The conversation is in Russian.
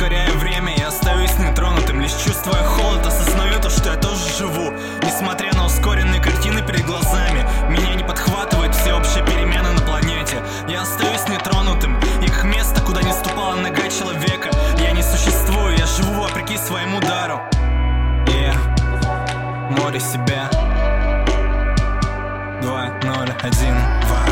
ускоряю время, я остаюсь нетронутым. Лишь чувствуя холод, осознаю то, что я тоже живу. Несмотря на ускоренные картины перед глазами, меня не подхватывают всеобщие перемены на планете. Я остаюсь нетронутым, и как место, куда не ступала нога человека, я не существую, я живу вопреки своему дару. И море себя 2, 0, 1, 2.